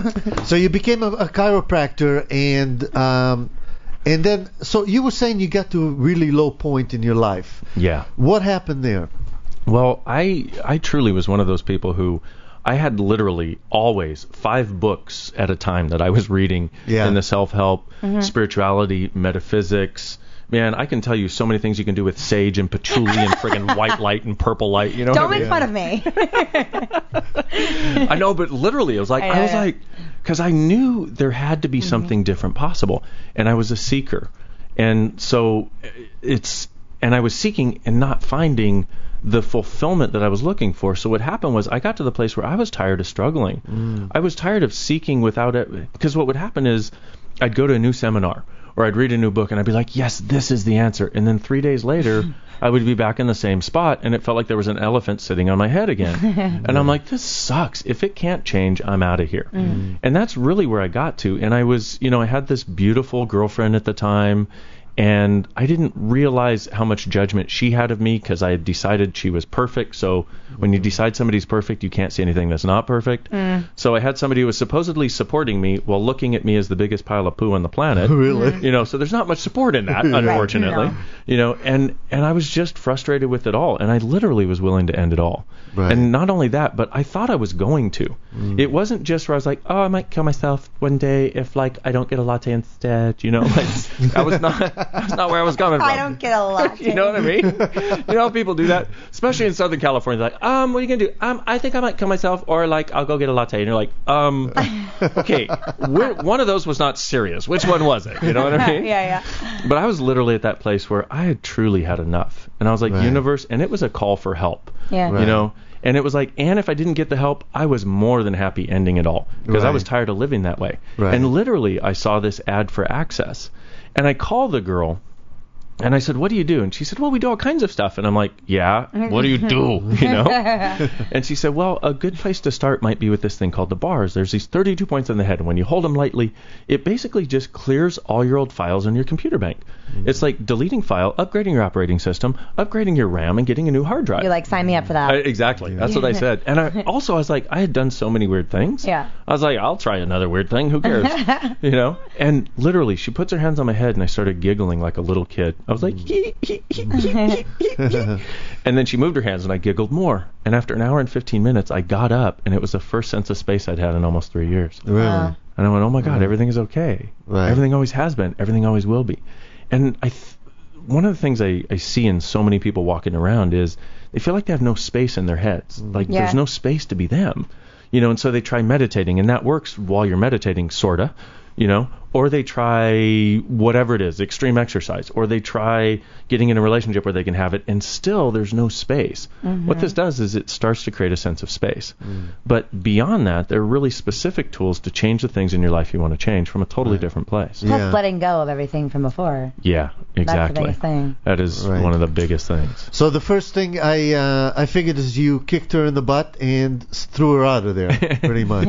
So you became a, a chiropractor, and um, and then so you were saying you got to a really low point in your life. Yeah. What happened there? Well, I I truly was one of those people who I had literally always five books at a time that I was reading Yeah. in the self-help, Mm-hmm. spirituality, metaphysics. Man, I can tell you so many things you can do with sage and patchouli and friggin' white light and purple light. You know Don't what I make mean? fun of me. I know, but literally, it was like I I, know, was yeah. like, because I knew there had to be Mm-hmm. something different possible, and I was a seeker, and so it's and I was seeking and not finding the fulfillment that I was looking for. So what happened was I got to the place where I was tired of struggling. Mm. I was tired of seeking without it, because what would happen is I'd go to a new seminar or I'd read a new book and I'd be like, yes, this is the answer. And then three days later, I would be back in the same spot and it felt like there was an elephant sitting on my head again. And I'm like, this sucks. If it can't change, I'm out of here. Mm. And that's really where I got to. And I was, you know, I had this beautiful girlfriend at the time. And I didn't realize how much judgment she had of me because I had decided she was perfect. So when you decide somebody's perfect, you can't see anything that's not perfect. Mm. So I had somebody who was supposedly supporting me while looking at me as the biggest pile of poo on the planet. Really? You know, so there's not much support in that, unfortunately. no. You know, and and I was just frustrated with it all, and I literally was willing to end it all. Right. And not only that, but I thought I was going to. Mm. It wasn't just where I was like, oh, I might kill myself one day if like I don't get a latte instead. You know, like that was not that's not where I was coming from. I don't get a lot. You know what I mean? You know how people do that, especially in Southern California. They're like, um, what are you gonna do? Um, I think I might kill myself, or like I'll go get a latte. And you're like, um, okay, we're, one of those was not serious. Which one was it? You know what I mean? yeah, yeah. But I was literally at that place where I had truly had enough, and I was like, Right. universe, and it was a call for help. Yeah. Right. You know. And it was like, and if I didn't get the help, I was more than happy ending it all because I was Right. tired of living that way. Right. And literally, I saw this ad for Access, and I called the girl. And I said, what do you do? And she said, well, we do all kinds of stuff. And I'm like, yeah, what do you do? You know? And she said, well, a good place to start might be with this thing called the bars. There's these thirty-two points on the head. And when you hold them lightly, it basically just clears all your old files in your computer bank. Mm-hmm. It's like deleting file, upgrading your operating system, upgrading your RAM, and getting a new hard drive. You're like, sign me up for that. I, exactly. That's what I said. And I also, I was like, I had done so many weird things. Yeah. I was like, I'll try another weird thing. Who cares? You know? And literally, she puts her hands on my head, and I started giggling like a little kid. I was like, hee, hee, hee, hee, hee, hee. And then she moved her hands, and I giggled more. And after an hour and fifteen minutes, I got up, and it was the first sense of space I'd had in almost three years. Really? Wow. And I went, oh my God, Right. everything is okay. Right. Everything always has been. Everything always will be. And I, th- one of the things I, I see in so many people walking around is they feel like they have no space in their heads. Like Yeah. there's no space to be them. You know, and so they try meditating, and that works while you're meditating, sorta. You know, or they try whatever it is, extreme exercise, or they try getting in a relationship where they can have it, and still there's no space. Mm-hmm. What this does is it starts to create a sense of space. Mm. But beyond that, there are really specific tools to change the things in your life you want to change from a totally Right. different place. Plus Yeah. letting go of everything from before. Yeah, exactly. That's the biggest thing. That is Right. one of the biggest things. So the first thing I uh, I figured is you kicked her in the butt and s- threw her out of there, pretty much.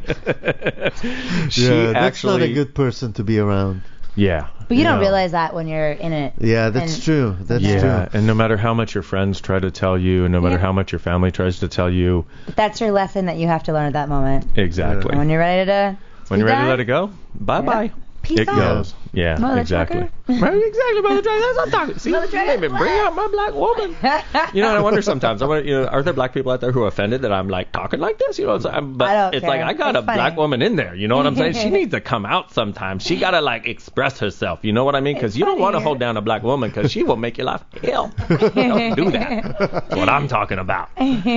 She yeah, that's actually, not a good person to be around. yeah. But you don't No. realize that when you're in it. Yeah, that's And- true. That's Yeah, true. and no matter how much your friends try to tell you, and no matter Yeah. how much your family tries to tell you, That's your lesson that you have to learn at that moment. exactly. And when you're ready to When you're ready to that, let it go, bye bye. Peace It out. goes. Yeah, Mother exactly. trucker. Right, exactly, mother trucker. That's what I'm talking. See, Mother you trucker. made me bring out my black woman. You know, and I wonder sometimes. I wonder, you know, are there black people out there who are offended that I'm like talking like this? You know, it's, I'm, but I don't it's care. like I got It's a funny. black woman in there. You know what I'm saying? She needs to come out sometimes. She gotta like express herself. You know what I mean? Because It's you don't want to funny. hold down a black woman because she will make your life hell. Don't do that. That's what I'm talking about.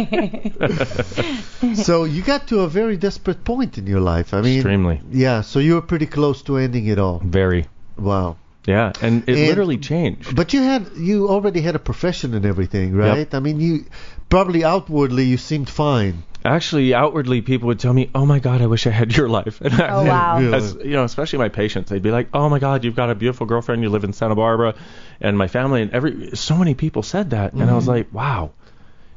So you got to a very desperate point in your life. I mean, Extremely. Yeah, so you were pretty close to ending it all. Very. Wow. Yeah, and it And- literally changed. But you had you already had a profession and everything, right? I mean, you probably outwardly you seemed fine. Actually, outwardly, people would tell me, "Oh my God, I wish I had your life." And I, Oh, wow. Really? As, you know, especially my patients, they'd be like, "Oh my God, you've got a beautiful girlfriend. You live in Santa Barbara," and my family and every so many people said that, and I was like, "Wow."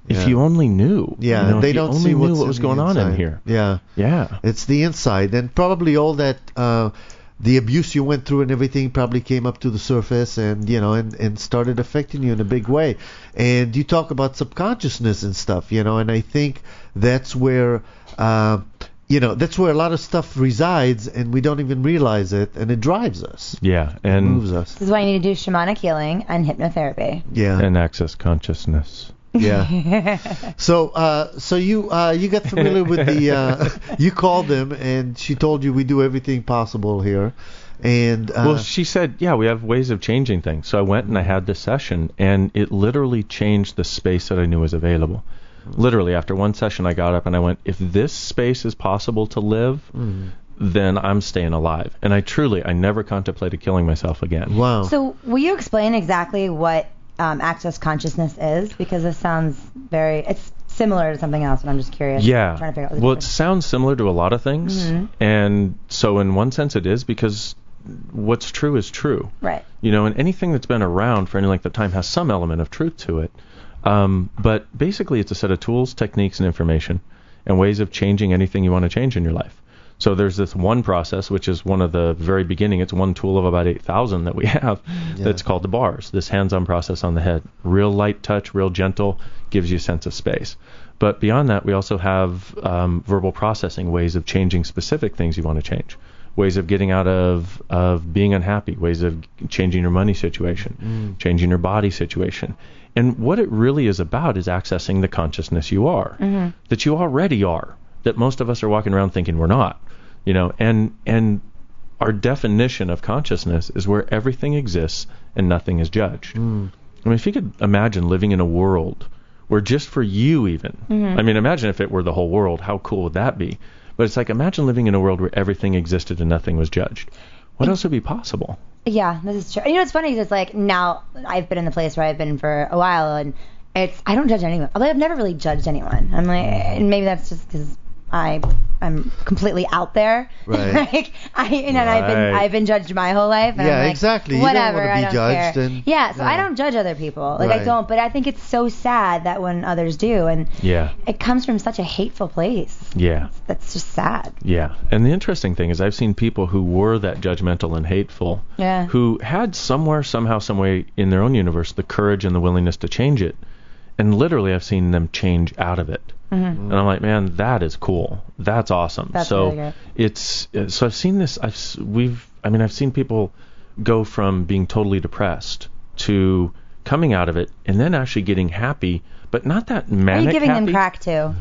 If Yeah. you only knew. Yeah, you know, they if you don't only see knew what's what was in the going on in inside. here. Yeah. Yeah. It's the inside, and probably all that, uh, the abuse you went through and everything probably came up to the surface, and you know, and, and started affecting you in a big way. And you talk about subconsciousness and stuff, you know, and I think that's where, uh, you know, that's where a lot of stuff resides, and we don't even realize it, and it drives us, Yeah. it And moves us. This is why you need to do shamanic healing and hypnotherapy. Yeah. and access consciousness. Yeah. So, uh, so you uh, you got familiar with the uh, you called them, and she told you we do everything possible here, and uh, Well, she said, yeah, we have ways of changing things. So I went and I had this session, and it literally changed the space that I knew was available. Literally, after one session, I got up and I went, if this space is possible to live, mm, then I'm staying alive. And I truly, I never contemplated killing myself again. wow. So will you explain exactly what um, access consciousness is? Because this sounds very, it's similar to something else, and I'm just curious. Yeah. I'm trying to figure out what the Well, it difference sounds similar to a lot of things. Mhm. And so in one sense it is, because what's true is true. is. Right. You know, and anything that's been around for any length of time has some element of truth to it. Um, but basically it's a set of tools, techniques, and information, and ways of changing anything you want to change in your life. So there's this one process, which is one of the very beginning. It's one tool of about eight thousand that we have Yeah. that's called the bars, this hands-on process on the head. Real light touch, real gentle, gives you a sense of space. But beyond that, we also have um, verbal processing, ways of changing specific things you want to change, ways of getting out of, of being unhappy, ways of changing your money situation, Mm. changing your body situation. And what it really is about is accessing the consciousness you are, Mm-hmm. that you already are, that most of us are walking around thinking we're not. You know, and and our definition of consciousness is where everything exists and nothing is judged. Mm. I mean, if you could imagine living in a world where just for you even, Mm-hmm. I mean, imagine if it were the whole world, how cool would that be? But it's like, imagine living in a world where everything existed and nothing was judged. What else would be possible? Yeah, this is true. And you know, it's funny because like now I've been in the place where I've been for a while, and it's I don't judge anyone. Although I've never really judged anyone. I'm like, and maybe that's just because I I'm completely out there. Right. like I and I've been Right. I've been judged my whole life. And Yeah, I'm like, exactly. You don't Whatever. wanna be I don't judged care. and- yeah, so I yeah. don't judge other people. Like Right. I don't. But I think it's so sad that when others do, and Yeah, it comes from such a hateful place. yeah. That's just sad. Yeah, and the interesting thing is I've seen people who were that judgmental and hateful, Yeah. who had somewhere, somehow, some way in their own universe the courage and the willingness to change it. And literally I've seen them change out of it. Mm-hmm. And I'm like, man, that is cool. That's awesome. That's so really good. it's uh, so I've seen this. I've s- we've I mean I've seen people go from being totally depressed to coming out of it and then actually getting happy, but not that Are manic you giving happy. them crack too?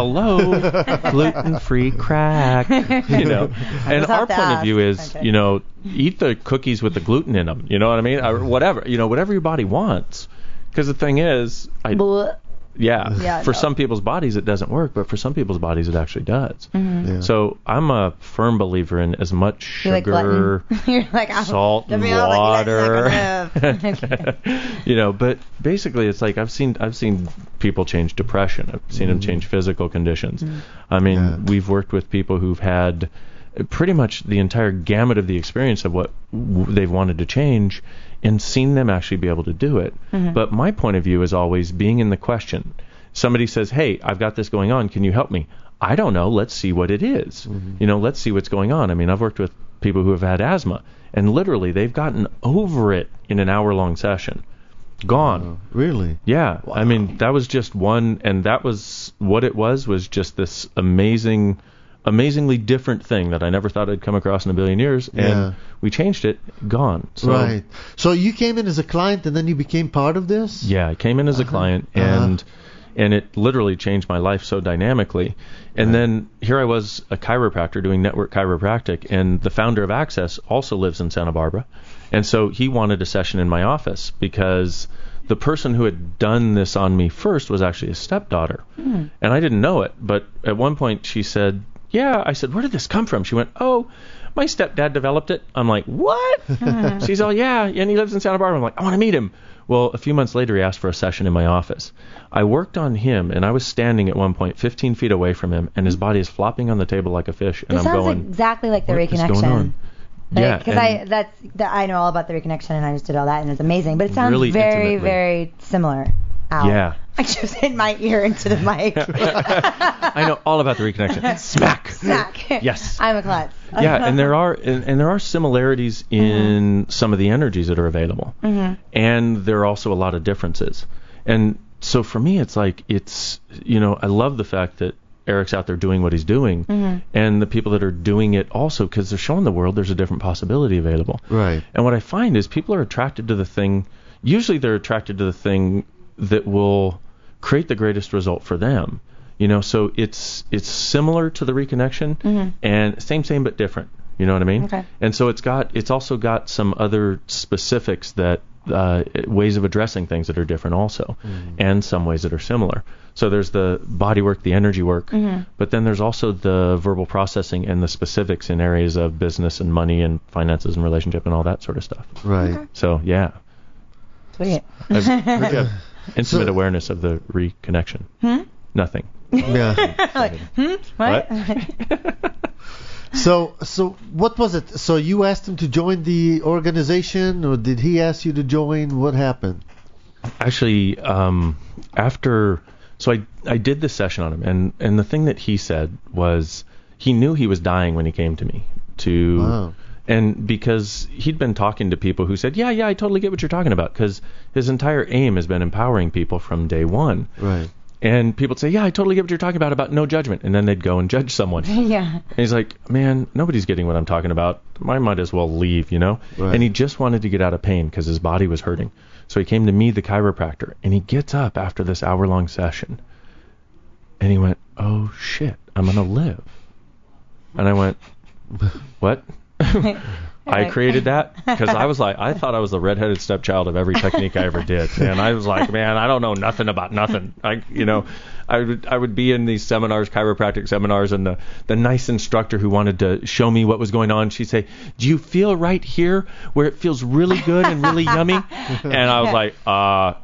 Hello, gluten-free crack. You know, and just our have to point of ask. view is, Okay. you know, eat the cookies with the gluten in them. You know what I mean? Or whatever, you know, whatever your body wants. Because the thing is, I, Blech. yeah, Yeah, for no. some people's bodies it doesn't work, but for some people's bodies it actually does. Mm-hmm. Yeah. So I'm a firm believer in as much You like sugar, glutton? You're like, I'm, salt, and me all like, water. let's suck You know, but basically it's like I've seen I've seen people change depression. I've seen them change physical conditions. I mean, Yeah. we've worked with people who've had pretty much the entire gamut of the experience of what w- they've wanted to change and seen them actually be able to do it. But my point of view is always being in the question. Somebody says, "Hey, I've got this going on. Can you help me?" I don't know. Let's see what it is. You know, let's see what's going on. I mean, I've worked with people who have had asthma, and literally they've gotten over it in an hour-long session. Gone. Really? Yeah. I mean, that was just one, and that was what it was, was just this amazing, amazingly different thing that I never thought I'd come across in a billion years, and Yeah. we changed it, gone. So, Right. So you came in as a client and then you became part of this? Yeah, I came in as a client, and and it literally changed my life so dynamically. And then here I was, a chiropractor doing network chiropractic, and the founder of Access also lives in Santa Barbara, and so he wanted a session in my office because the person who had done this on me first was actually his stepdaughter, and I didn't know it. But at one point she said, "Yeah," I said, "Where did this come from?" She went, "Oh, my stepdad developed it." I'm like, "What?" She's all, "Yeah, and he lives in Santa Barbara." I'm like, "I want to meet him." Well, a few months later, he asked for a session in my office. I worked on him, and I was standing at one point fifteen feet away from him, and his body is flopping on the table like a fish, and This I'm sounds going, exactly like the "What is going reconnection. on?" Yeah, Because I and that's that I know all about the reconnection, and I just did all that, and it's amazing. But it sounds Really very intimately. very similar, Ow. Yeah. I just hit my ear into the mic. I know all about the reconnection. Smack. Smack. Yes. I'm a klutz. Yeah, and there are and, and there are similarities in mm-hmm. some of the energies that are available, mm-hmm. and there are also a lot of differences. And so for me, it's like it's you know I love the fact that Eric's out there doing what he's doing, mm-hmm. and the people that are doing it also, because they're showing the world there's a different possibility available. Right. And what I find is people are attracted to the thing. Usually, they're attracted to the thing that will create the greatest result for them. You know, so it's it's similar to the reconnection, mm-hmm. and same same but different. You know what I mean? Okay. And so it's got it's also got some other specifics that uh, ways of addressing things that are different also, mm-hmm. and some ways that are similar. So there's the body work, the energy work, mm-hmm. but then there's also the verbal processing and the specifics in areas of business and money and finances and relationship and all that sort of stuff. Right. Okay. So yeah. Sweet. I've, intimate So- awareness of the reconnection. Hmm? Nothing. Yeah. Like, hmm? What? So, so what was it? So you asked him to join the organization, or did he ask you to join? What happened? Actually, um, after, so I I did this session on him, and and the thing that he said was he knew he was dying when he came to me to, Wow. and because he'd been talking to people who said, yeah, yeah, I totally get what you're talking about, because his entire aim has been empowering people from day one. Right. And people would say, yeah, I totally get what you're talking about, about no judgment. And then they'd go and judge someone. Yeah. And he's like, man, nobody's getting what I'm talking about. I might as well leave, you know? Right. And he just wanted to get out of pain because his body was hurting. So he came to me, the chiropractor, and he gets up after this hour-long session. And he went, oh, shit, I'm going to live. And I went, what? I created that because I was like, I thought I was the redheaded stepchild of every technique I ever did, and I was like, man, I don't know nothing about nothing. I, you know, I would I would be in these seminars, chiropractic seminars, and the the nice instructor who wanted to show me what was going on, she'd say, do you feel right here where it feels really good and really yummy? And I was like, uh,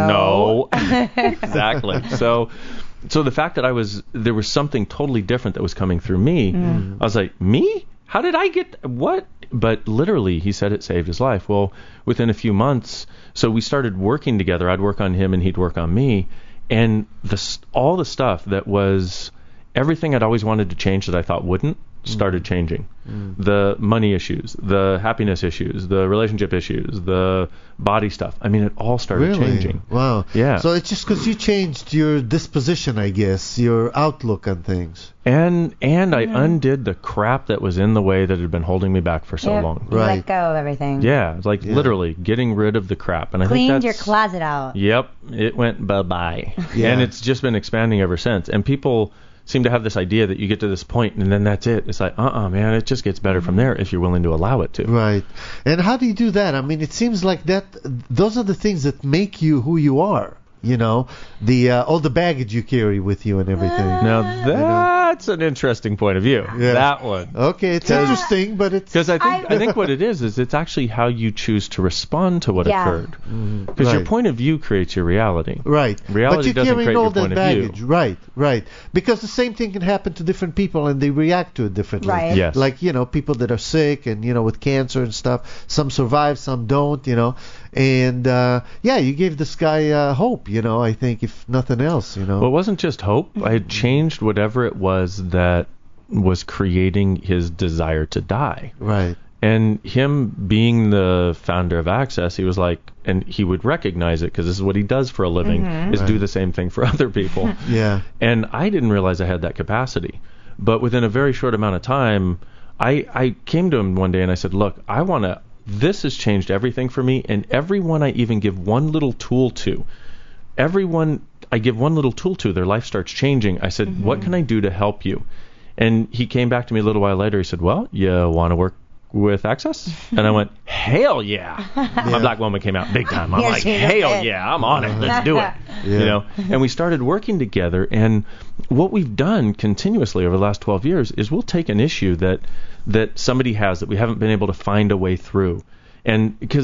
No. no, exactly. So. So the fact that I was there was something totally different that was coming through me, mm. I was like, me? How did I get what? But literally, he said it saved his life. Well, within a few months, so we started working together. I'd work on him and he'd work on me. And the all the stuff that was everything I'd always wanted to change that I thought wouldn't started changing. Mm. The money issues, the happiness issues, the relationship issues, the body stuff. I mean, it all started Really? changing. Wow. Yeah. So it's just because you changed your disposition, I guess, your outlook on things. And and I undid the crap that was in the way that had been holding me back for so Yep. long. You Right. let go of everything. Yeah, it's like Yeah. literally getting rid of the crap. And I Cleaned think your that's, closet out. Yep, it went bye-bye. Yeah. And it's just been expanding ever since. And people seem to have this idea that you get to this point and then that's it. It's like, uh-uh, man, it just gets better from there if you're willing to allow it to. Right. And how do you do that? I mean, it seems like that. Those are the things that make you who you are. You know, the uh, all the baggage you carry with you and everything. Now that's an interesting point of view. Yeah. That one. Okay, it's interesting, but it's Because I think I- I think what it is is it's actually how you choose to respond to what Yeah. occurred. Because Right. your point of view creates your reality. right. Reality but you're doesn't carrying create all your that point of baggage. view. Right, right. Because the same thing can happen to different people and they react to it differently. Right. Yes. Like, you know, people that are sick and, you know, with cancer and stuff. Some survive, some don't, you know. And, uh, yeah, you gave this guy uh, hope, you know, I think, if nothing else, you know. Well, it wasn't just hope. I had changed whatever it was that was creating his desire to die. Right. And him being the founder of Access, he was like, and he would recognize it because this is what he does for a living, is Right. do the same thing for other people. Yeah. And I didn't realize I had that capacity. But within a very short amount of time, I, I came to him one day and I said, look, I want to, this has changed everything for me. And everyone I even give one little tool to, everyone I give one little tool to, their life starts changing. I said, mm-hmm. what can I do to help you? And he came back to me a little while later. He said, well, you want to work with Access? And I went, hell yeah. Yeah. My black woman came out big time. I'm Yes, like, she hell did. yeah, I'm on it. Let's do it. Yeah. You know, and we started working together. And what we've done continuously over the last twelve years is we'll take an issue that that somebody has that we haven't been able to find a way through. And because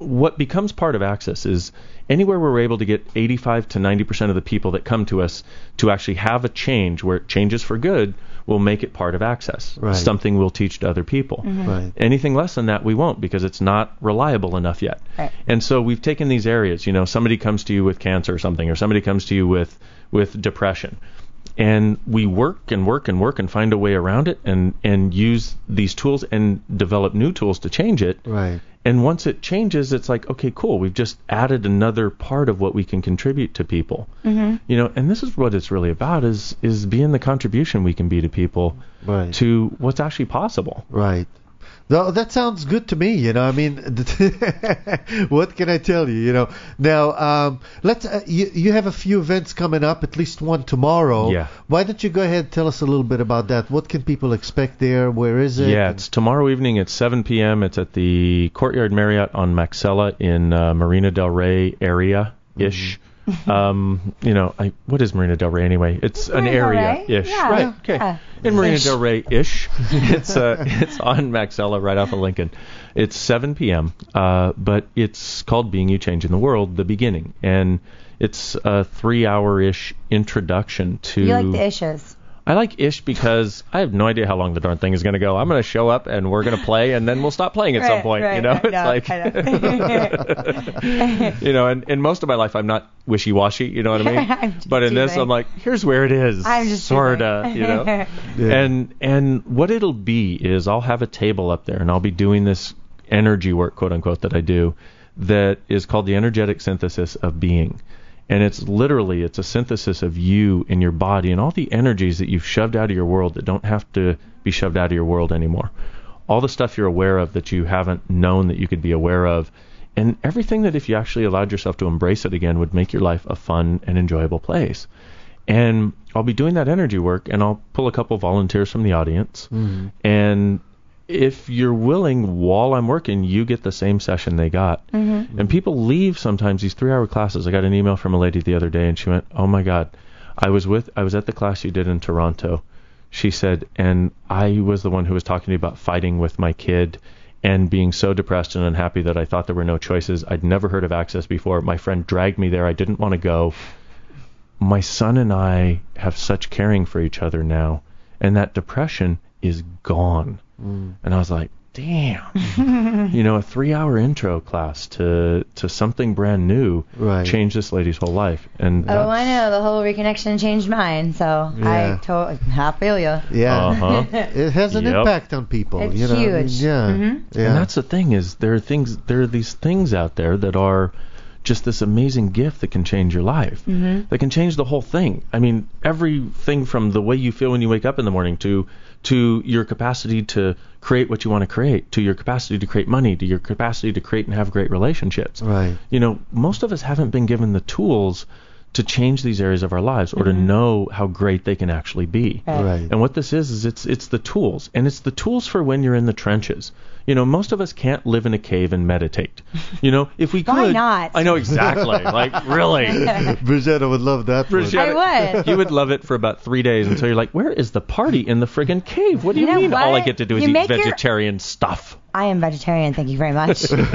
what becomes part of Access is anywhere where we're able to get eighty-five to ninety percent of the people that come to us to actually have a change where it changes for good, we'll make it part of Access. Right. Something we'll teach to other people. Mm-hmm. Right. Anything less than that, we won't, because it's not reliable enough yet. Right. And so we've taken these areas. You know, somebody comes to you with cancer or something, or somebody comes to you with with depression. And we work and work and work and find a way around it, and, and use these tools and develop new tools to change it. Right. And once it changes, it's like, okay, cool. We've just added another part of what we can contribute to people. Mm-hmm. You know, and this is what it's really about: is is being the contribution we can be to people, Right. to what's actually possible. Right. No, that sounds good to me. You know, I mean, what can I tell you? You know, now um, let's. Uh, you you have a few events coming up, at least one tomorrow. Yeah. Why don't you go ahead and tell us a little bit about that? What can people expect there? Where is it? Yeah, it's tomorrow evening at seven p.m. It's at the Courtyard Marriott on Maxella in uh, Marina Del Rey area-ish. Mm-hmm. um, you know, I, what is Marina Del Rey anyway? It's an Marina Del Rey? area-ish. Yeah. Right, okay. Yeah. In Marina Ish. Del Rey-ish. it's uh, it's on Maxella right off of Lincoln. It's seven p.m., uh, but it's called Being You Changing the World, the beginning. And it's a three-hour-ish introduction to... You like the issues. I like ish because I have no idea how long the darn thing is going to go. I'm going to show up and we're going to play, and then we'll stop playing at Right, some point. right, you know, right. it's No, like, you know, and in most of my life I'm not wishy-washy. You know what I mean? I'm just But in this, teasing. I'm like, here's where it is, I'm just sorta. teasing. You know, Yeah. and and what it'll be is I'll have a table up there, and I'll be doing this energy work, quote unquote, that I do, that is called the energetic synthesis of being. And it's literally, it's a synthesis of you and your body and all the energies that you've shoved out of your world that don't have to be shoved out of your world anymore. All the stuff you're aware of that you haven't known that you could be aware of. And everything that if you actually allowed yourself to embrace it again would make your life a fun and enjoyable place. And I'll be doing that energy work, and I'll pull a couple volunteers from the audience. Mhm. And if you're willing, while I'm working, you get the same session they got. Mm-hmm. And people leave sometimes these three-hour classes. I got an email from a lady the other day, and she went, "Oh my God, I was with, I was at the class you did in Toronto." She said, and I was the one who was talking to you about fighting with my kid and being so depressed and unhappy that I thought there were no choices. I'd never heard of Access before. My friend dragged me there. I didn't want to go. My son and I have such caring for each other now, and that depression is gone. Mm. And I was like, damn, you know, a three-hour intro class to to something brand new Right. changed this lady's whole life. And Oh, I know. The whole reconnection changed mine, so Yeah. I totally, I feel you. Yeah. uh-huh. It has an Yep. impact on people. It's you know, I mean, huge. yeah. Mhm. Yeah. And that's the thing, is there are things, there are these things out there that are just this amazing gift that can change your life. Mm-hmm. That can change the whole thing. I mean, everything from the way you feel when you wake up in the morning to to your capacity to create what you want to create, to your capacity to create money, to your capacity to create and have great relationships. Right. You know, most of us haven't been given the tools to change these areas of our lives, or to know how great they can actually be. Right. Right. And what this is is it's it's the tools, and it's the tools for when you're in the trenches. You know, most of us can't live in a cave and meditate. You know, if we could, Why not? I know exactly. Like, really, Brigitte would love that one. Brigitte, I would. You would love it for about three days until you're like, where is the party in the friggin' cave? What do you, You know mean? All I what? get to do is You eat make your- vegetarian stuff. I am vegetarian, thank you very much. and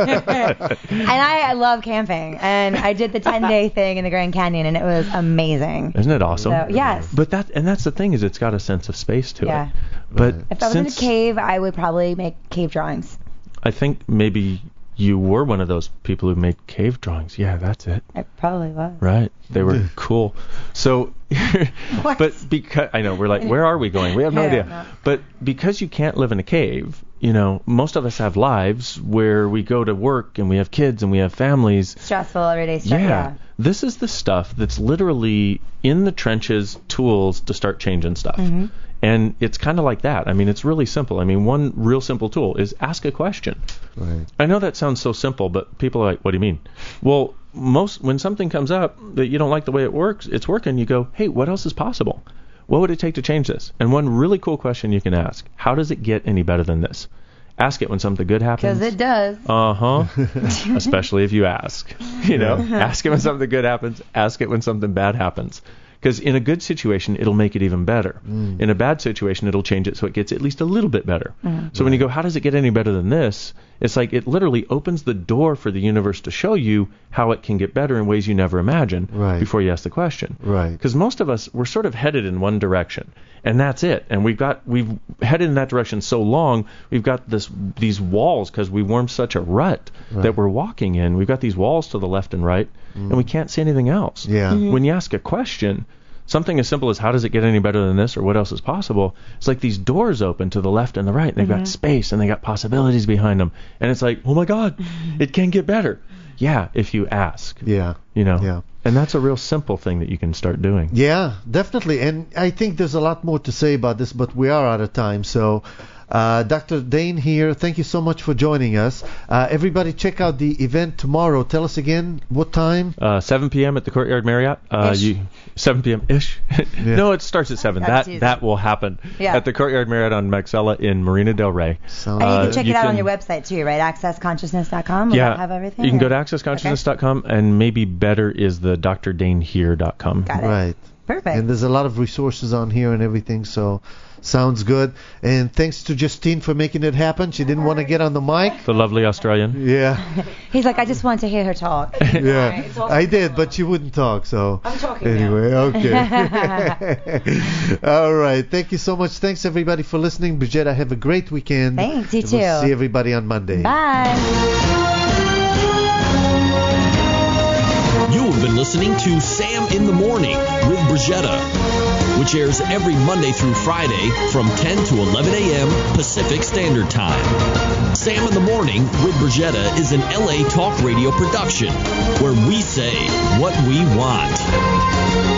I, I love camping, and I did the ten-day thing in the Grand Canyon, and it was amazing. Isn't it awesome? So, yes. But that and that's the thing, is it's got a sense of space to Yeah. it. But Right. If I was in a since cave, I would probably make cave drawings. I think maybe you were one of those people who made cave drawings. Yeah, that's it. I probably was. Right. They were cool. So, What? but because, I know, we're like, where are we going? We have no I don't idea. know. But because you can't live in a cave, you know, most of us have lives where we go to work and we have kids and we have families. Stressful everyday stuff. Yeah. Yeah. This is the stuff that's literally in the trenches, tools to start changing stuff. Mm-hmm. And it's kind of like that. I mean, it's really simple. I mean, one real simple tool is ask a question. Right. I know that sounds so simple, but people are like, what do you mean? Well, most when something comes up that you don't like the way it works, it's working, you go, hey, what else is possible? What would it take to change this? And one really cool question you can ask, how does it get any better than this? Ask it when something good happens. Because it does. Uh-huh. Especially if you ask. You know, ask it when something good happens. Ask it when something bad happens. Because in a good situation, it'll make it even better. In a bad situation, it'll change it so it gets at least a little bit better. So when you go, how does it get any better than this? It's like it literally opens the door for the universe to show you how it can get better in ways you never imagined Right. before you ask the question. Right. Because most of us, we're sort of headed in one direction, and that's it. And we've got we've headed in that direction so long, we've got this these walls because we formed such a rut Right. that we're walking in. We've got these walls to the left and right, and we can't see anything else. Yeah. Mhm. When you ask a question, something as simple as how does it get any better than this, or what else is possible, it's like these doors open to the left and the right, and they've got space and they got possibilities behind them, and it's like, oh my God, it can get better. Yeah, if you ask. Yeah. You know. Yeah. And that's a real simple thing that you can start doing. Yeah, definitely. And I think there's a lot more to say about this, but we are out of time. So, uh, Doctor Dain here, thank you so much for joining us. Uh, everybody check out the event tomorrow. Tell us again what time. Uh, seven p.m. at the Courtyard Marriott. Uh, Ish. you seven p.m. ish. No, it starts at seven. That's That easy. that will happen Yeah. at the Courtyard Marriott on Maxella in Marina del Rey. Sounds And you Uh, can check you it out on can- your website too, right? access consciousness dot com. Will Yeah, that have everything? you can or- go to access consciousness dot com, and maybe better is the d r dain here dot com. Got it. right. Perfect. And there's a lot of resources on here and everything, so sounds good. And thanks to Justine for making it happen. She didn't want to get on the mic. The lovely Australian. Yeah, He's like, I just want to hear her talk. yeah. I did, but she wouldn't talk, so. I'm talking Anyway, okay. All right. Thank you so much. Thanks, everybody, for listening. Bridgetta, have a great weekend. Thanks, you And we'll too. see everybody on Monday. Bye. You have been listening to Sam in the Morning with Bridgetta, which airs every Monday through Friday from ten to eleven a.m. Pacific Standard Time. Sam in the Morning with Bridgetta is an L A Talk Radio production where we say what we want.